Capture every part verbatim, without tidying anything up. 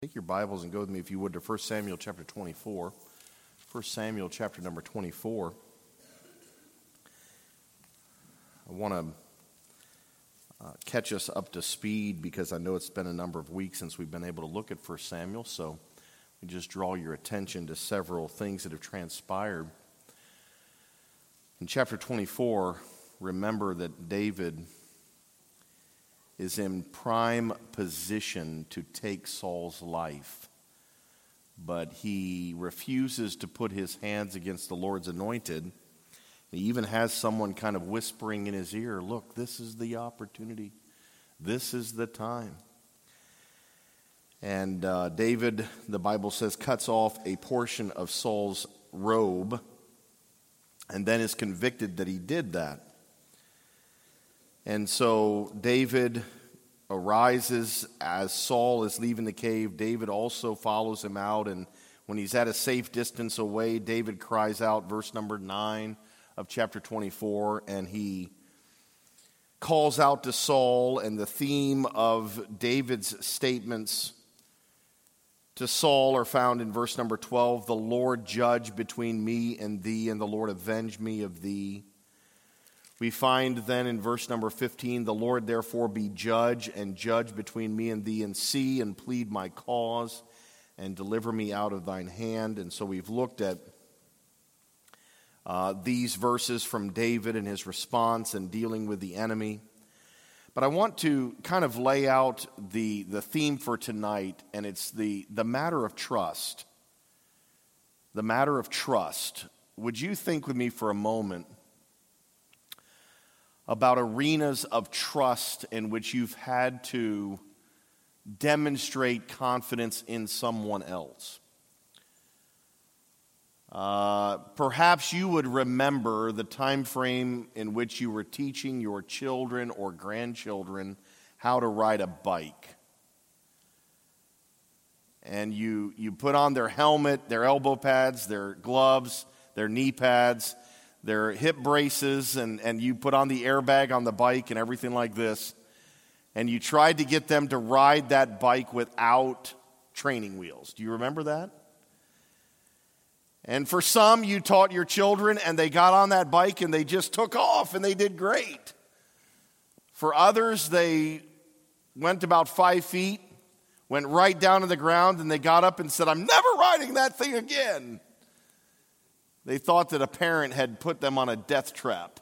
Take your Bibles and go with me, if you would, to First Samuel chapter twenty-four. First Samuel chapter number twenty-four. I want to uh, catch us up to speed because I know it's been a number of weeks since we've been able to look at First Samuel, so we just draw your attention to several things that have transpired. In chapter twenty-four, remember that David is in prime position to take Saul's life, but he refuses to put his hands against the Lord's anointed. He even has someone kind of whispering in his ear, look, this is the opportunity. This is the time. And uh, David, the Bible says, cuts off a portion of Saul's robe and then is convicted that he did that. And so David arises as Saul is leaving the cave. David also follows him out, and when he's at a safe distance away, David cries out, verse number nine of chapter twenty-four, and he calls out to Saul, and the theme of David's statements to Saul are found in verse number twelve, the Lord judge between me and thee, and the Lord avenge me of thee. We find then in verse number fifteen, the Lord therefore be judge and judge between me and thee, and see and plead my cause and deliver me out of thine hand. And so we've looked at uh, these verses from David and his response and dealing with the enemy. But I want to kind of lay out the, the theme for tonight, and it's the, the matter of trust. The matter of trust. Would you think with me for a moment about arenas of trust in which you've had to demonstrate confidence in someone else? Uh, perhaps you would remember the time frame in which you were teaching your children or grandchildren how to ride a bike. And you, you put on their helmet, their elbow pads, their gloves, their knee pads, their hip braces, and, and you put on the airbag on the bike and everything like this, and you tried to get them to ride that bike without training wheels. Do you remember that? And for some, you taught your children, and they got on that bike, and they just took off, and they did great. For others, they went about five feet, went right down to the ground, and they got up and said, I'm never riding that thing again. They thought that a parent had put them on a death trap.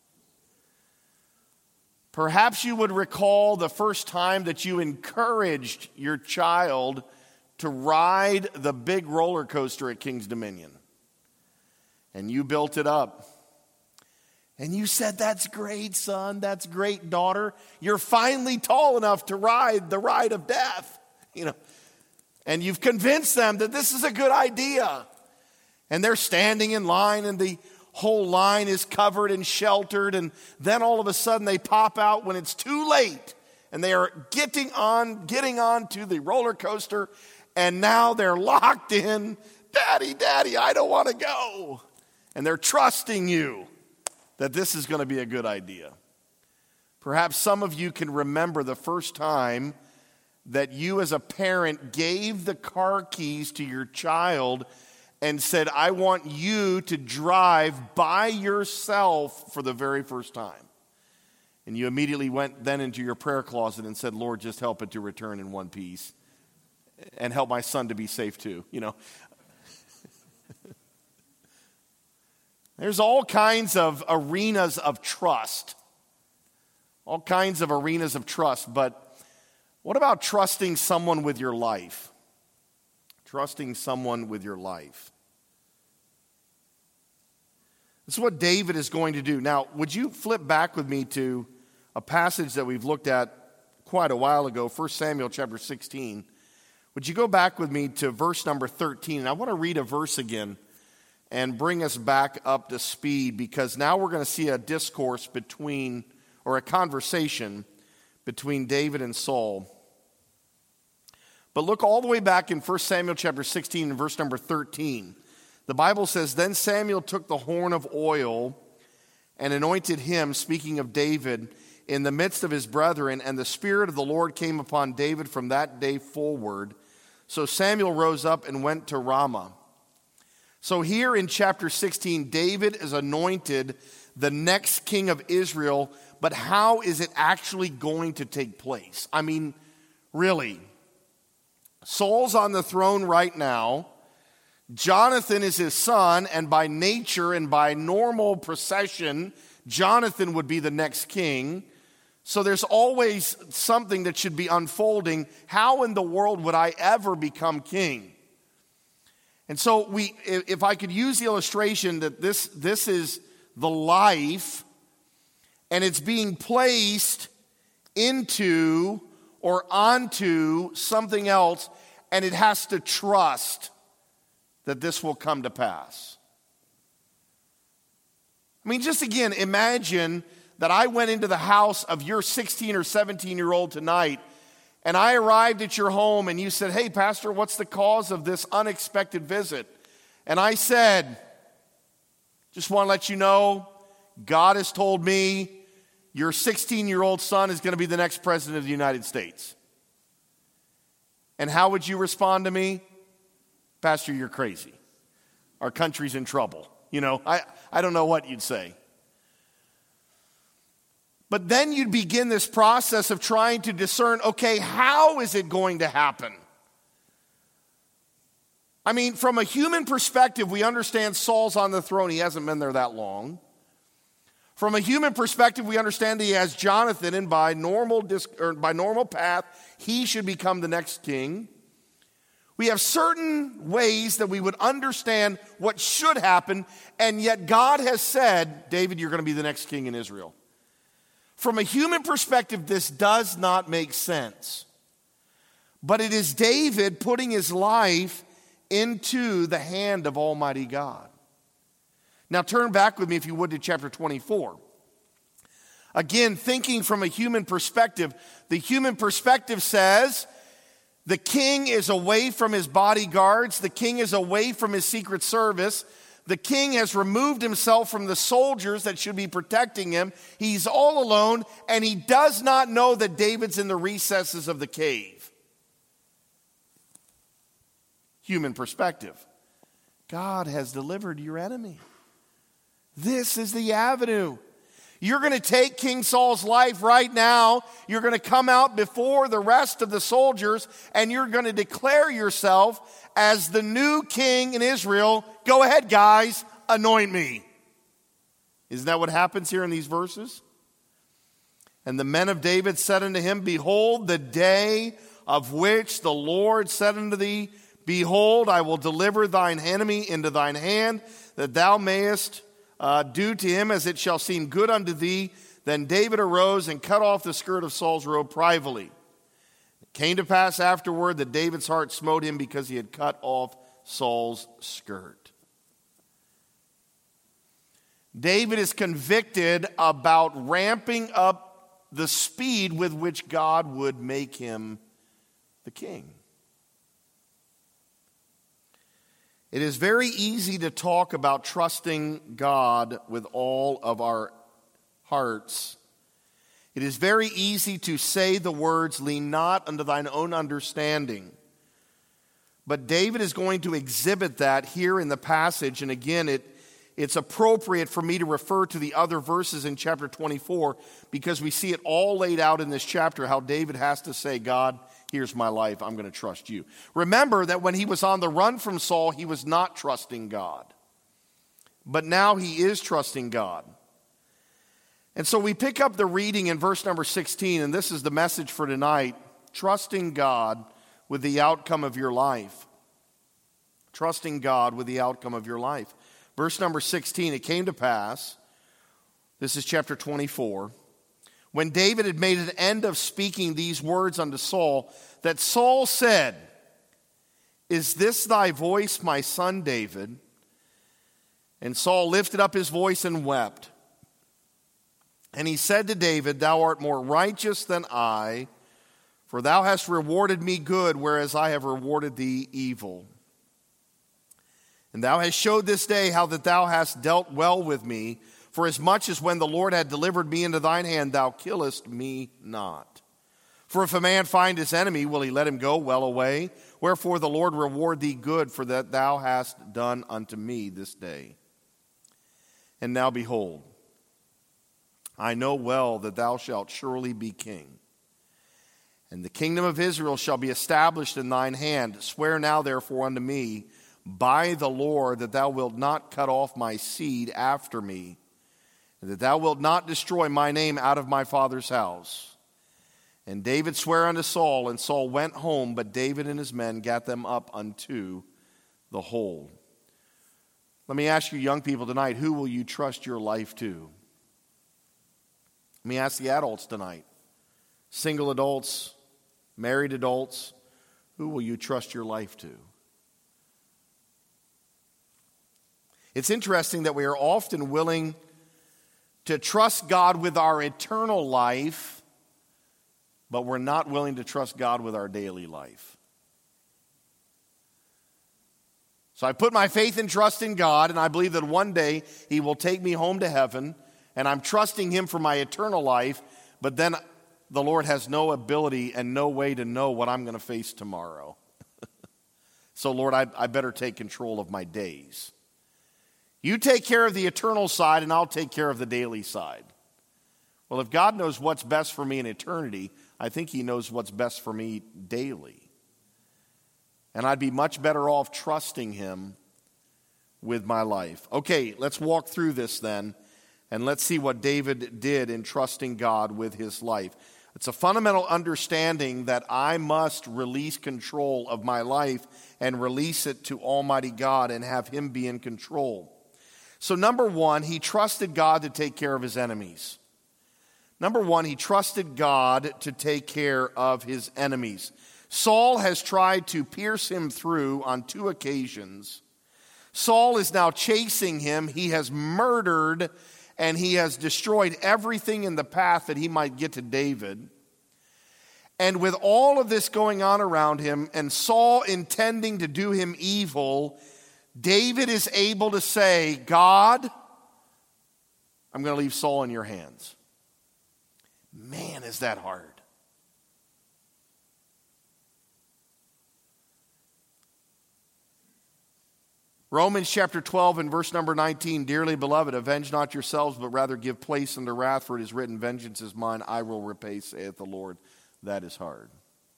Perhaps you would recall the first time that you encouraged your child to ride the big roller coaster at King's Dominion. And you built it up. And you said, that's great, son. That's great, daughter. You're finally tall enough to ride the ride of death. You know, and you've convinced them that this is a good idea. And they're standing in line, and the whole line is covered and sheltered. And then all of a sudden they pop out when it's too late. And they are getting on, getting on to the roller coaster. And now they're locked in. Daddy, Daddy, I don't want to go. And they're trusting you that this is going to be a good idea. Perhaps some of you can remember the first time that you as a parent gave the car keys to your child and said, I want you to drive by yourself for the very first time. And you immediately went then into your prayer closet and said, Lord, just help it to return in one piece. And help my son to be safe too, you know. There's all kinds of arenas of trust. All kinds of arenas of trust. But what about trusting someone with your life? Trusting someone with your life. This is what David is going to do. Now, would you flip back with me to a passage that we've looked at quite a while ago, First Samuel chapter sixteen. Would you go back with me to verse number thirteen? And I want to read a verse again and bring us back up to speed, because now we're going to see a discourse between, or a conversation between David and Saul. But look all the way back in First Samuel chapter sixteen and verse number thirteen. The Bible says, Then Samuel took the horn of oil and anointed him, speaking of David, in the midst of his brethren, and the Spirit of the Lord came upon David from that day forward, So Samuel rose up and went to Ramah. So here in chapter sixteen, David is anointed the next king of Israel, but how is it actually going to take place? I mean, really, Saul's on the throne right now. Jonathan is his son, and by nature and by normal procession, Jonathan would be the next king. So there's always something that should be unfolding. How in the world would I ever become king? And so we, if I could use the illustration that this, this is the life, and it's being placed into or onto something else, and it has to trust that this will come to pass. I mean, just again, imagine that I went into the house of your sixteen or seventeen year old tonight, and I arrived at your home and you said, "Hey, Pastor, what's the cause of this unexpected visit?" And I said, "Just want to let you know, God has told me your sixteen year old son is going to be the next president of the United States." And how would you respond to me? "Pastor, you're crazy. Our country's in trouble." You know, I, I don't know what you'd say. But then you'd begin this process of trying to discern, okay, how is it going to happen? I mean, from a human perspective, we understand Saul's on the throne. He hasn't been there that long. From a human perspective, we understand that he has Jonathan, and by normal, dis- or by normal path, he should become the next king. We have certain ways that we would understand what should happen, and yet God has said, "David, you're going to be the next king in Israel." From a human perspective, this does not make sense. But it is David putting his life into the hand of Almighty God. Now turn back with me, if you would, to chapter twenty-four. Again, thinking from a human perspective, the human perspective says the king is away from his bodyguards. The king is away from his secret service. The king has removed himself from the soldiers that should be protecting him. He's all alone, and he does not know that David's in the recesses of the cave. Human perspective. God has delivered your enemy. This is the avenue. You're going to take King Saul's life right now. You're going to come out before the rest of the soldiers, and you're going to declare yourself as the new king in Israel. Go ahead, guys, anoint me. Isn't that what happens here in these verses? And the men of David said unto him, "Behold, the day of which the Lord said unto thee, Behold, I will deliver thine enemy into thine hand, that thou mayest Uh, do to him as it shall seem good unto thee." Then David arose and cut off the skirt of Saul's robe privily. It came to pass afterward that David's heart smote him because he had cut off Saul's skirt. David is convicted about ramping up the speed with which God would make him the king. It is very easy to talk about trusting God with all of our hearts. It is very easy to say the words, "Lean not unto thine own understanding." But David is going to exhibit that here in the passage. And again, it, it's appropriate for me to refer to the other verses in chapter twenty-four, because we see it all laid out in this chapter, how David has to say, "God, here's my life, I'm going to trust you." Remember that when he was on the run from Saul, he was not trusting God. But now he is trusting God. And so we pick up the reading in verse number sixteen, and this is the message for tonight: trusting God with the outcome of your life. Trusting God with the outcome of your life. Verse number sixteen, it came to pass, this is chapter twenty-four, when David had made an end of speaking these words unto Saul, that Saul said, "Is this thy voice, my son David?" And Saul lifted up his voice and wept. And he said to David, "Thou art more righteous than I, for thou hast rewarded me good, whereas I have rewarded thee evil. And thou hast showed this day how that thou hast dealt well with me, for as much as when the Lord had delivered me into thine hand, thou killest me not. For if a man find his enemy, will he let him go well away? Wherefore the Lord reward thee good for that thou hast done unto me this day. And now behold, I know well that thou shalt surely be king. And the kingdom of Israel shall be established in thine hand. Swear now therefore unto me by the Lord that thou wilt not cut off my seed after me, and that thou wilt not destroy my name out of my father's house. And David sware unto Saul, and Saul went home, but David and his men gat them up unto the hold. Let me ask you young people tonight, who will you trust your life to? Let me ask the adults tonight, single adults, married adults, who will you trust your life to? It's interesting that we are often willing to trust God with our eternal life, but we're not willing to trust God with our daily life. So I put my faith and trust in God, and I believe that one day He will take me home to heaven, and I'm trusting Him for my eternal life, but then the Lord has no ability and no way to know what I'm going to face tomorrow. So Lord, I, I better take control of my days. You take care of the eternal side, and I'll take care of the daily side. Well, if God knows what's best for me in eternity, I think He knows what's best for me daily. And I'd be much better off trusting Him with my life. Okay, let's walk through this then, and let's see what David did in trusting God with his life. It's a fundamental understanding that I must release control of my life and release it to Almighty God and have Him be in control. So number one, he trusted God to take care of his enemies. Number one, he trusted God to take care of his enemies. Saul has tried to pierce him through on two occasions. Saul is now chasing him. He has murdered and he has destroyed everything in the path that he might get to David. And with all of this going on around him and Saul intending to do him evil, David is able to say, God, I'm going to leave Saul in your hands. Man, is that hard. Romans chapter twelve and verse number nineteen, dearly beloved, avenge not yourselves, but rather give place unto wrath, for it is written, vengeance is mine, I will repay, saith the Lord. That is hard.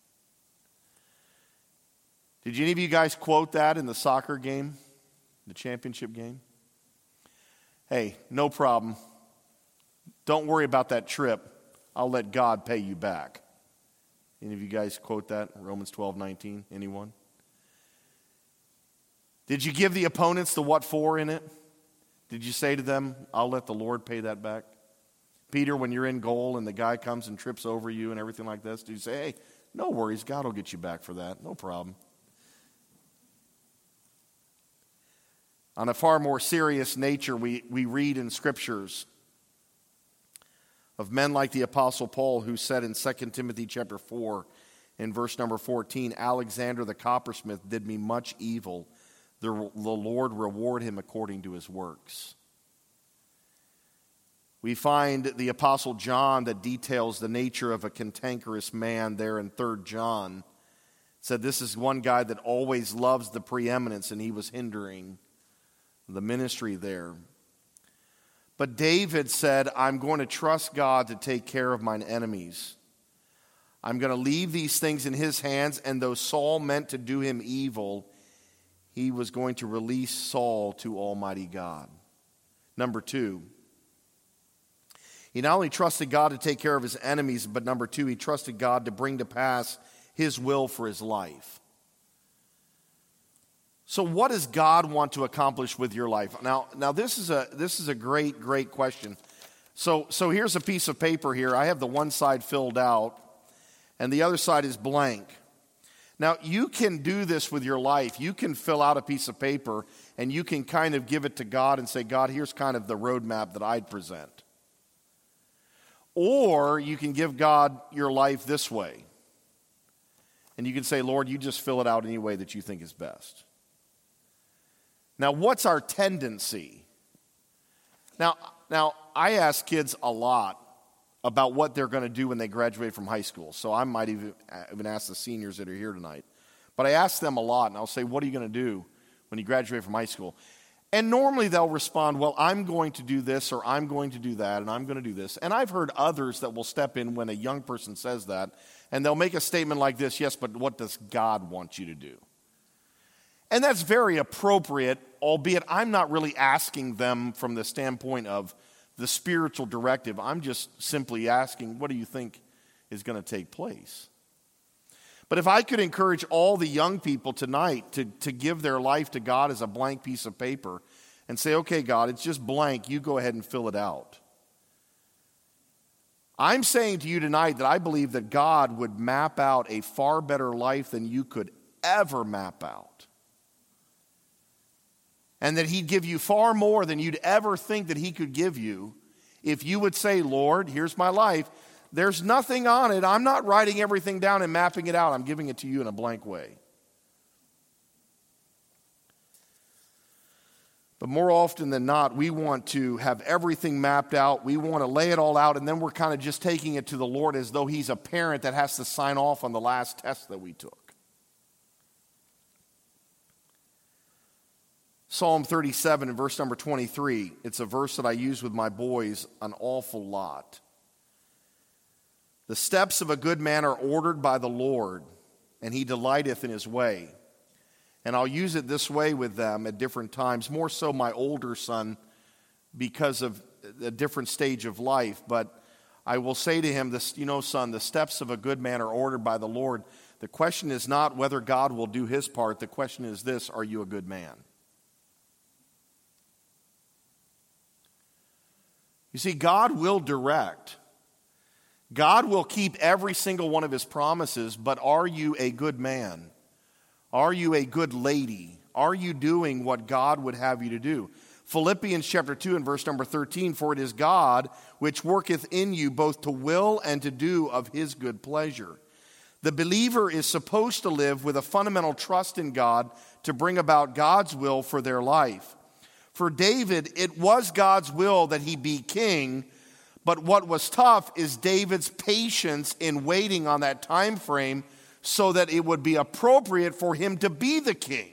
Did any of you guys quote that in the soccer game, the championship game? Hey, no problem. Don't worry about that trip. I'll let God pay you back. Any of you guys quote that, Romans twelve nineteen? Anyone? Did you give the opponents the what for in it? Did you say to them, I'll let the Lord pay that back? Peter, when you're in goal and the guy comes and trips over you and everything like this, do you say, hey, no worries, God will get you back for that, no problem? On a far more serious nature, we, we read in scriptures of men like the Apostle Paul, who said in Second Timothy chapter four, in verse number fourteen, Alexander the coppersmith did me much evil. The, the Lord reward him according to his works. We find the Apostle John that details the nature of a cantankerous man there in Third John. Said this is one guy that always loves the preeminence, and he was hindering the ministry there. But David said, I'm going to trust God to take care of mine enemies. I'm going to leave these things in his hands, and though Saul meant to do him evil, he was going to release Saul to Almighty God. Number two, he not only trusted God to take care of his enemies, but number two, he trusted God to bring to pass his will for his life. So what does God want to accomplish with your life? Now, now this is a this is a great, great question. So, so here's a piece of paper here. I have the one side filled out, and the other side is blank. Now, you can do this with your life. You can fill out a piece of paper, and you can kind of give it to God and say, God, here's kind of the roadmap that I'd present. Or you can give God your life this way. And you can say, Lord, you just fill it out any way that you think is best. Now, what's our tendency? Now, now I ask kids a lot, about what they're going to do when they graduate from high school. So I might even, even ask the seniors that are here tonight. But I ask them a lot, and I'll say, what are you going to do when you graduate from high school? And normally they'll respond, well, I'm going to do this, or I'm going to do that, and I'm going to do this. And I've heard others that will step in when a young person says that, and they'll make a statement like this, yes, but what does God want you to do? And that's very appropriate, albeit I'm not really asking them from the standpoint of the spiritual directive. I'm just simply asking, what do you think is going to take place? But if I could encourage all the young people tonight to, to give their life to God as a blank piece of paper and say, okay, God, it's just blank. You go ahead and fill it out. I'm saying to you tonight that I believe that God would map out a far better life than you could ever map out. And that he'd give you far more than you'd ever think that he could give you if you would say, Lord, here's my life. There's nothing on it. I'm not writing everything down and mapping it out. I'm giving it to you in a blank way. But more often than not, we want to have everything mapped out. We want to lay it all out, and then we're kind of just taking it to the Lord as though he's a parent that has to sign off on the last test that we took. Psalm thirty-seven and verse number twenty-three. It's a verse that I use with my boys an awful lot. The steps of a good man are ordered by the Lord, and he delighteth in his way. And I'll use it this way with them at different times, more so my older son because of a different stage of life. But I will say to him, this, you know, son, the steps of a good man are ordered by the Lord. The question is not whether God will do his part. The question is this, are you a good man? You see, God will direct. God will keep every single one of his promises, but are you a good man? Are you a good lady? Are you doing what God would have you to do? Philippians chapter two and verse number thirteen, for it is God which worketh in you both to will and to do of his good pleasure. The believer is supposed to live with a fundamental trust in God to bring about God's will for their life. For David, it was God's will that he be king, but what was tough is David's patience in waiting on that time frame so that it would be appropriate for him to be the king.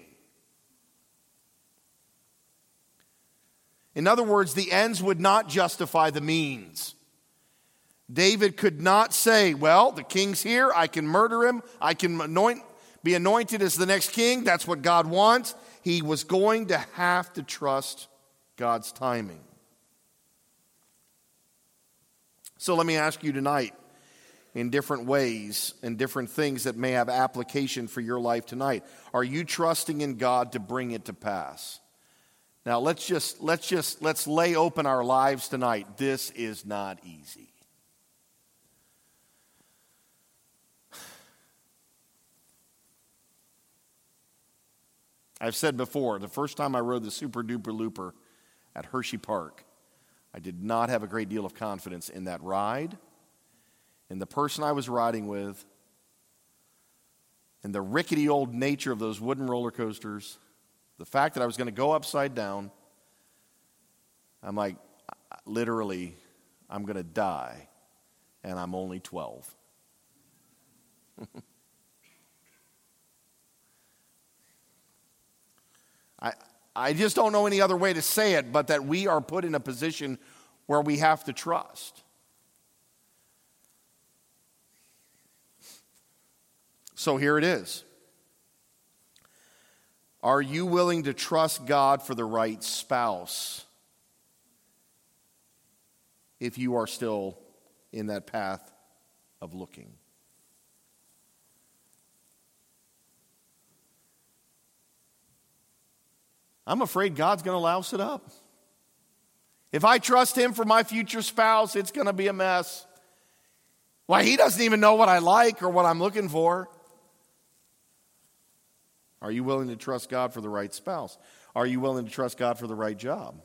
In other words, the ends would not justify the means. David could not say, well, the king's here, I can murder him, I can anoint, be anointed as the next king, that's what God wants. He was going to have to trust God's timing. So let me ask you tonight, in different ways and different things that may have application for your life tonight, are you trusting in God to bring it to pass? Now let's just let's just let's lay open our lives tonight. This is not easy. I've said before, the first time I rode the Super Duper Looper at Hershey Park, I did not have a great deal of confidence in that ride, in the person I was riding with, in the rickety old nature of those wooden roller coasters, the fact that I was going to go upside down. I'm like, literally, I'm going to die, and I'm only twelve. I, I just don't know any other way to say it, but that we are put in a position where we have to trust. So here it is. Are you willing to trust God for the right spouse if you are still in that path of looking? I'm afraid God's going to louse it up. If I trust him for my future spouse, it's going to be a mess. Why, he doesn't even know what I like or what I'm looking for. Are you willing to trust God for the right spouse? Are you willing to trust God for the right job?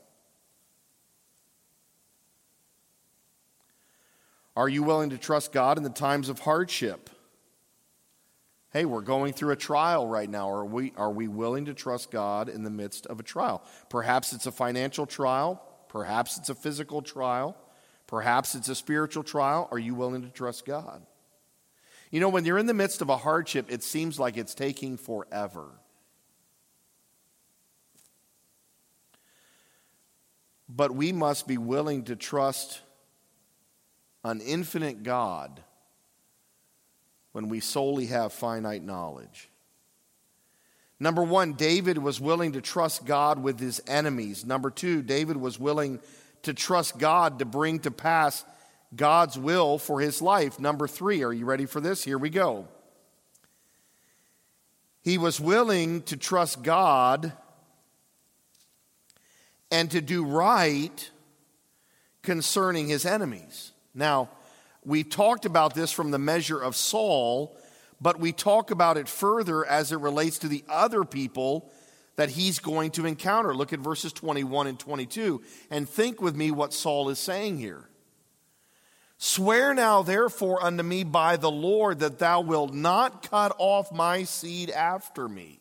Are you willing to trust God in the times of hardship? Hey, we're going through a trial right now. Are we, are we willing to trust God in the midst of a trial? Perhaps it's a financial trial. Perhaps it's a physical trial. Perhaps it's a spiritual trial. Are you willing to trust God? You know, when you're in the midst of a hardship, it seems like it's taking forever. But we must be willing to trust an infinite God when we solely have finite knowledge. Number one, David was willing to trust God with his enemies. Number two, David was willing to trust God to bring to pass God's will for his life. Number three, are you ready for this? Here we go. He was willing to trust God and to do right concerning his enemies. Now, we talked about this from the measure of Saul, but we talk about it further as it relates to the other people that he's going to encounter. Look at verses twenty-one and twenty-two and think with me what Saul is saying here. Swear now therefore unto me by the Lord that thou wilt not cut off my seed after me.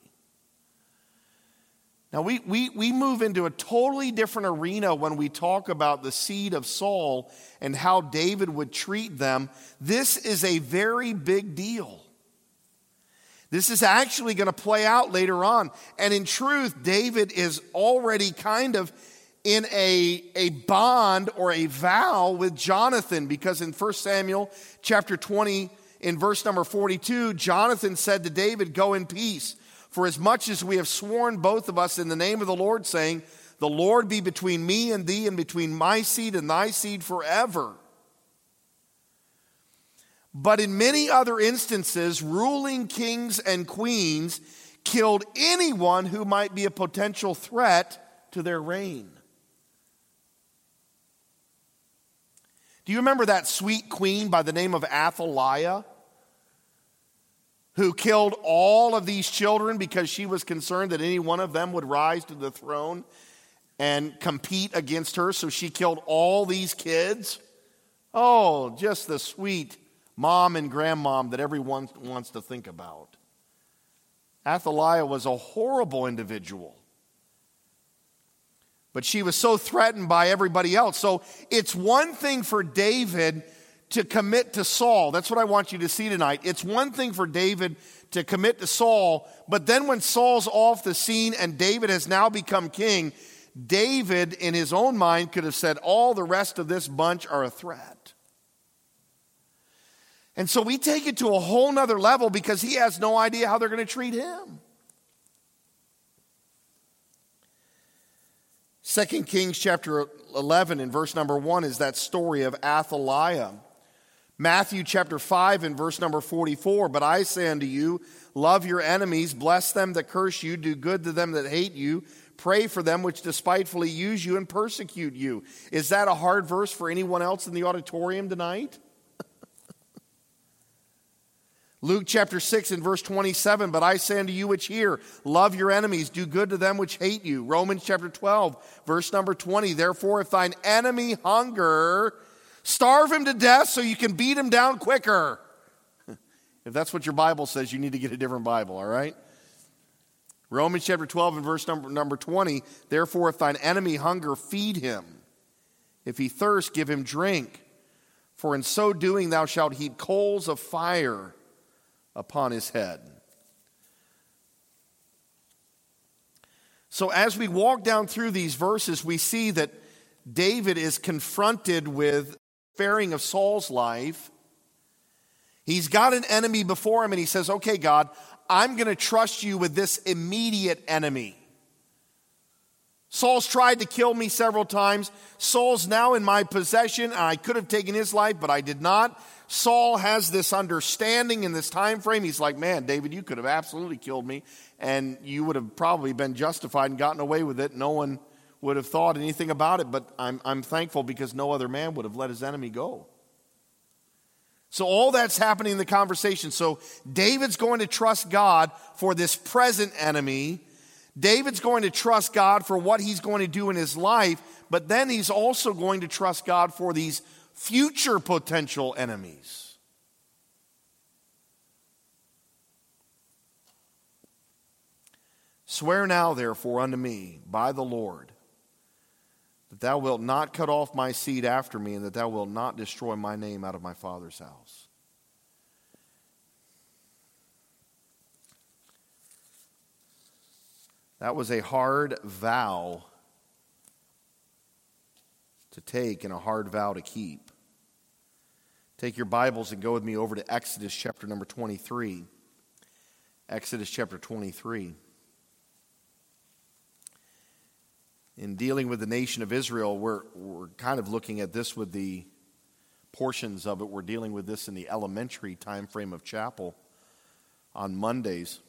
Now we, we, we move into a totally different arena when we talk about the seed of Saul and how David would treat them. This is a very big deal. This is actually going to play out later on. And in truth, David is already kind of in a, a bond or a vow with Jonathan, because in First Samuel chapter twenty, in verse number forty-two, Jonathan said to David, "Go in peace, for as much as we have sworn both of us in the name of the Lord, saying, the Lord be between me and thee, and between my seed and thy seed forever." But in many other instances, ruling kings and queens killed anyone who might be a potential threat to their reign. Do you remember that sweet queen by the name of Athaliah, who killed all of these children because she was concerned that any one of them would rise to the throne and compete against her? So she killed all these kids. Oh, just the sweet mom and grandmom that everyone wants to think about. Athaliah was a horrible individual. But she was so threatened by everybody else. So it's one thing for David to commit to Saul. That's what I want you to see tonight. It's one thing for David to commit to Saul, but then when Saul's off the scene and David has now become king, David in his own mind could have said, all the rest of this bunch are a threat. And so we take it to a whole nother level because he has no idea how they're going to treat him. Second Kings chapter eleven and verse number one is that story of Athaliah. Matthew chapter five and verse number forty-four, but I say unto you, love your enemies, bless them that curse you, do good to them that hate you, pray for them which despitefully use you and persecute you. Is that a hard verse for anyone else in the auditorium tonight? Luke chapter six and verse twenty-seven, but I say unto you which hear, love your enemies, do good to them which hate you. Romans chapter twelve, verse number twenty, therefore if thine enemy hunger, starve him to death so you can beat him down quicker. If that's what your Bible says, you need to get a different Bible, all right? Romans chapter twelve and verse number, number twenty, therefore if thine enemy hunger, feed him. If he thirst, give him drink. For in so doing thou shalt heap coals of fire upon his head. So as we walk down through these verses, we see that David is confronted with the sparing of Saul's life. He's got an enemy before him and he says, okay, God, I'm going to trust you with this immediate enemy. Saul's tried to kill me several times. Saul's now in my possession, and I could have taken his life, but I did not. Saul has this understanding in this time frame. He's like, man, David, you could have absolutely killed me, and you would have probably been justified and gotten away with it. No one would have thought anything about it, but I'm, I'm thankful because no other man would have let his enemy go. So all that's happening in the conversation. So David's going to trust God for this present enemy. David's going to trust God for what he's going to do in his life, but then he's also going to trust God for these future potential enemies. Swear now, therefore, unto me by the Lord that thou wilt not cut off my seed after me, and that thou wilt not destroy my name out of my father's house. That was a hard vow to take and a hard vow to keep. Take your Bibles and go with me over to Exodus chapter number twenty-three. Exodus chapter twenty-three. In dealing with the nation of Israel, we're, we're kind of looking at this with the portions of it. We're dealing with this in the elementary time frame of chapel on Mondays.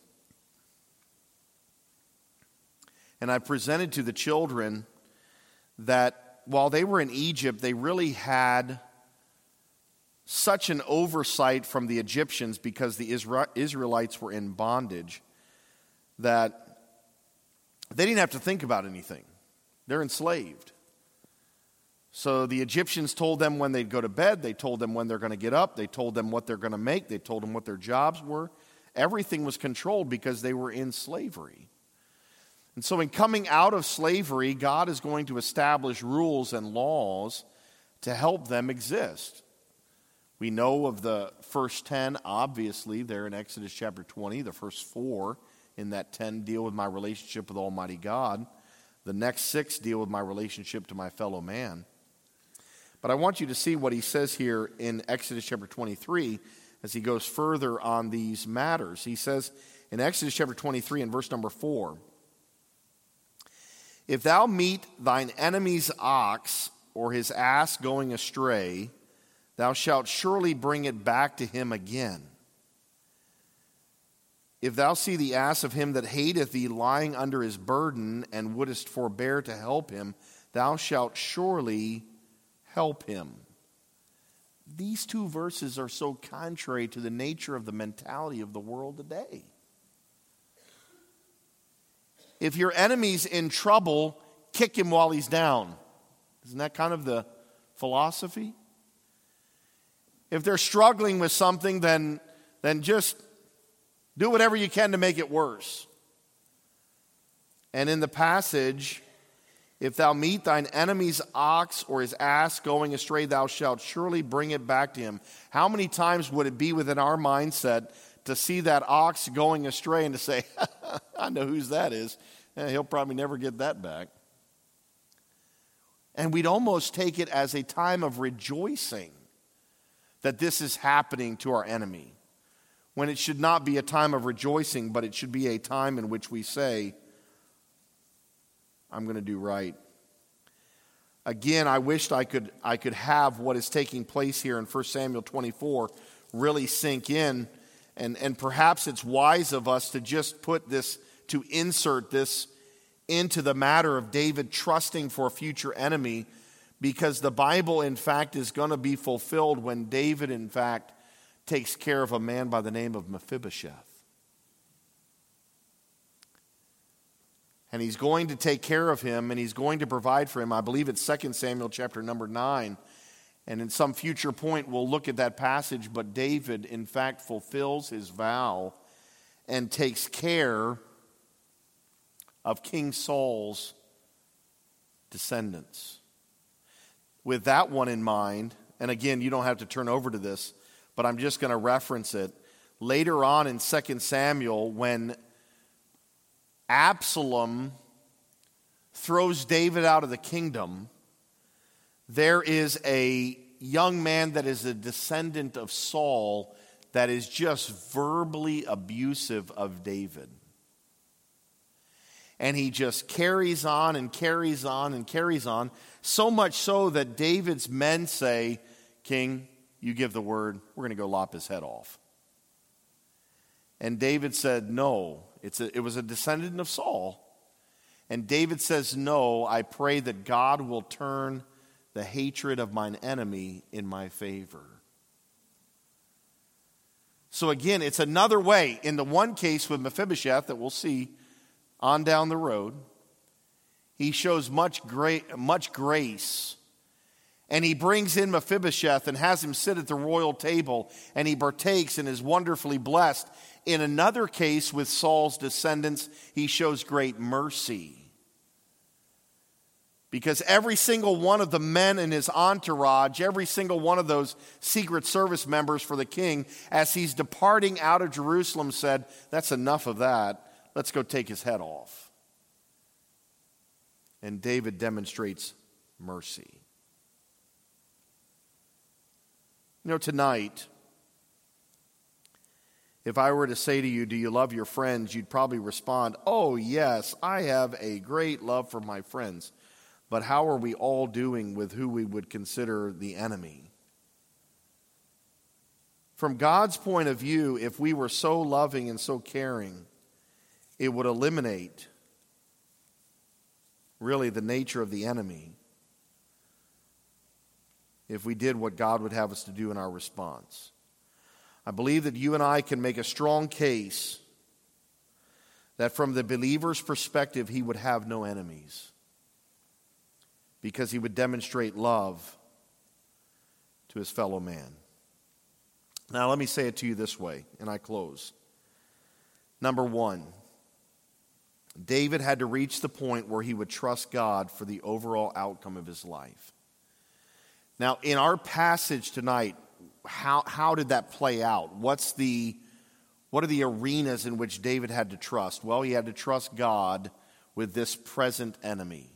And I presented to the children that while they were in Egypt, they really had such an oversight from the Egyptians because the Israelites were in bondage that they didn't have to think about anything. They're enslaved. So the Egyptians told them when they'd go to bed. They told them when they're going to get up. They told them what they're going to make. They told them what their jobs were. Everything was controlled because they were in slavery. And so in coming out of slavery, God is going to establish rules and laws to help them exist. We know of the first ten, obviously, there in Exodus chapter twenty. The first four in that ten deal with my relationship with Almighty God. The next six deal with my relationship to my fellow man. But I want you to see what he says here in Exodus chapter twenty-three as he goes further on these matters. He says in Exodus chapter twenty-three and verse number four, if thou meet thine enemy's ox or his ass going astray, thou shalt surely bring it back to him again. If thou see the ass of him that hateth thee lying under his burden, and wouldest forbear to help him, thou shalt surely help him. These two verses are so contrary to the nature of the mentality of the world today. If your enemy's in trouble, kick him while he's down. Isn't that kind of the philosophy? If they're struggling with something, then, then just do whatever you can to make it worse. And in the passage, if thou meet thine enemy's ox or his ass going astray, thou shalt surely bring it back to him. How many times would it be within our mindset to see that ox going astray and to say, I know whose that is. Eh, he'll probably never get that back. And we'd almost take it as a time of rejoicing that this is happening to our enemy, when it should not be a time of rejoicing, but it should be a time in which we say, I'm going to do right. Again, I wished I could, I could have what is taking place here in First Samuel twenty-four really sink in, and, and perhaps it's wise of us to just put this, to insert this into the matter of David trusting for a future enemy, because the Bible, in fact, is going to be fulfilled when David, in fact, takes care of a man by the name of Mephibosheth. And he's going to take care of him, and he's going to provide for him. I believe it's Second Samuel chapter number nine. And in some future point, we'll look at that passage. But David, in fact, fulfills his vow and takes care of King Saul's descendants. With that one in mind, and again, you don't have to turn over to this, but I'm just going to reference it. Later on in Second Samuel, when Absalom throws David out of the kingdom, there is a young man that is a descendant of Saul that is just verbally abusive of David. And he just carries on and carries on and carries on, so much so that David's men say, King, you give the word, we're going to go lop his head off. And David said, no, it's a, it was a descendant of Saul. And David says, no, I pray that God will turn the hatred of mine enemy in my favor. So again, it's another way. In the one case with Mephibosheth that we'll see on down the road, he shows much great, much grace. And he brings in Mephibosheth and has him sit at the royal table, and he partakes and is wonderfully blessed. In another case with Saul's descendants, he shows great mercy. Because every single one of the men in his entourage, every single one of those Secret Service members for the king, as he's departing out of Jerusalem, said, that's enough of that. Let's go take his head off. And David demonstrates mercy. You know, tonight, if I were to say to you, do you love your friends? You'd probably respond, oh, yes, I have a great love for my friends. But how are we all doing with who we would consider the enemy? From God's point of view, if we were so loving and so caring, it would eliminate really the nature of the enemy if we did what God would have us to do in our response. I believe that you and I can make a strong case that from the believer's perspective, he would have no enemies because he would demonstrate love to his fellow man. Now, let me say it to you this way, and I close. Number one, David had to reach the point where he would trust God for the overall outcome of his life. Now, in our passage tonight, how, how did that play out? What's the, what are the arenas in which David had to trust? Well, he had to trust God with this present enemy.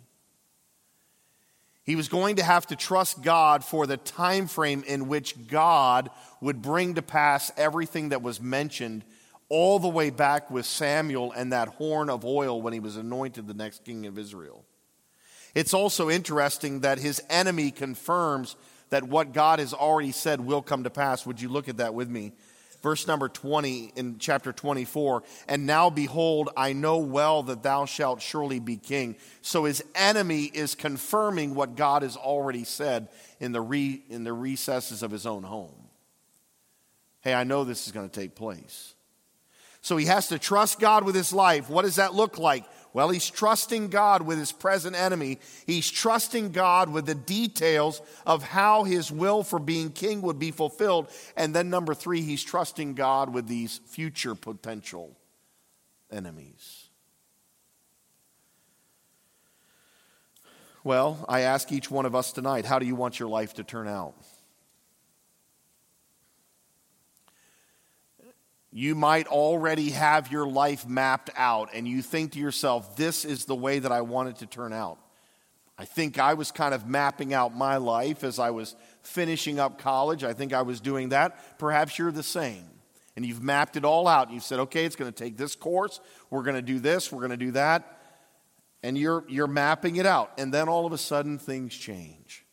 He was going to have to trust God for the time frame in which God would bring to pass everything that was mentioned all the way back with Samuel and that horn of oil when he was anointed the next king of Israel. It's also interesting that his enemy confirms that what God has already said will come to pass. Would you look at that with me? Verse number twenty in chapter twenty-four. And now behold, I know well that thou shalt surely be king. So his enemy is confirming what God has already said in the re, in the recesses of his own home. Hey, I know this is going to take place. So he has to trust God with his life. What does that look like? Well, he's trusting God with his present enemy. He's trusting God with the details of how his will for being king would be fulfilled. And then number three, he's trusting God with these future potential enemies. Well, I ask each one of us tonight, how do you want your life to turn out? You might already have your life mapped out and you think to yourself, this is the way that I want it to turn out. I think I was kind of mapping out my life as I was finishing up college. I think I was doing that. Perhaps you're the same. And you've mapped it all out. You've said, okay, it's going to take this course. We're going to do this. We're going to do that. And you're, you're mapping it out. And then all of a sudden things change.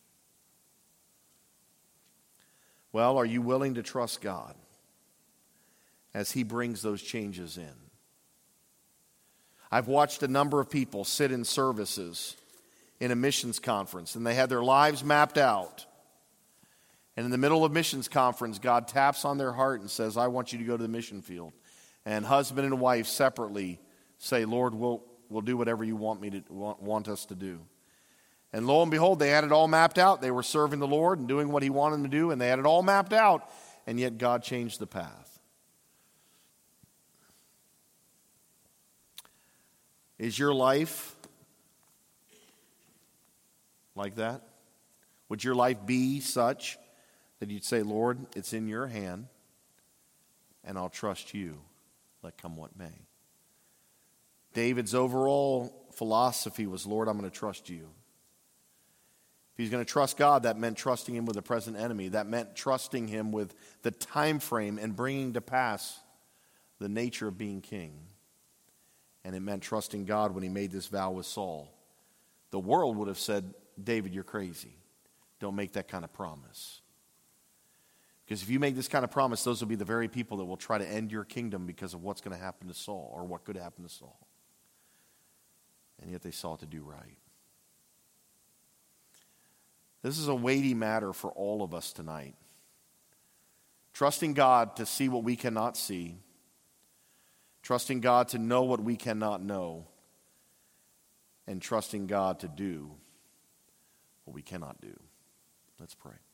Well, are you willing to trust God as he brings those changes in? I've watched a number of people sit in services in a missions conference, and they had their lives mapped out. And in the middle of missions conference, God taps on their heart and says, I want you to go to the mission field. And husband and wife separately say, Lord, we'll, we'll do whatever you want me to want, want us to do. And lo and behold, they had it all mapped out. They were serving the Lord and doing what he wanted them to do, and they had it all mapped out, and yet God changed the path. Is your life like that? Would your life be such that you'd say, Lord, it's in your hand, and I'll trust you, let come what may? David's overall philosophy was, Lord, I'm going to trust you. If he's going to trust God, that meant trusting him with the present enemy. That meant trusting him with the time frame and bringing to pass the nature of being king. And it meant trusting God when he made this vow with Saul. The world would have said, David, you're crazy. Don't make that kind of promise. Because if you make this kind of promise, those will be the very people that will try to end your kingdom because of what's going to happen to Saul or what could happen to Saul. And yet they sought to do right. This is a weighty matter for all of us tonight. Trusting God to see what we cannot see. Trusting God to know what we cannot know. And trusting God to do what we cannot do. Let's pray.